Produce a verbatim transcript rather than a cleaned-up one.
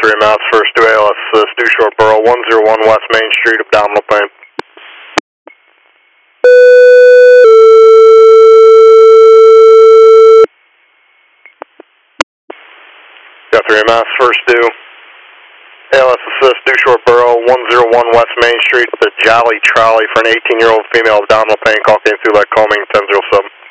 three miles, first to A L S assist, due short borough, one oh one West Main Street, abdominal pain. Got three miles, first due. A L S assist, due short borough, one oh one West Main Street, the Jolly Trolley for an eighteen year old female, abdominal pain, call came through like calming ten oh seven.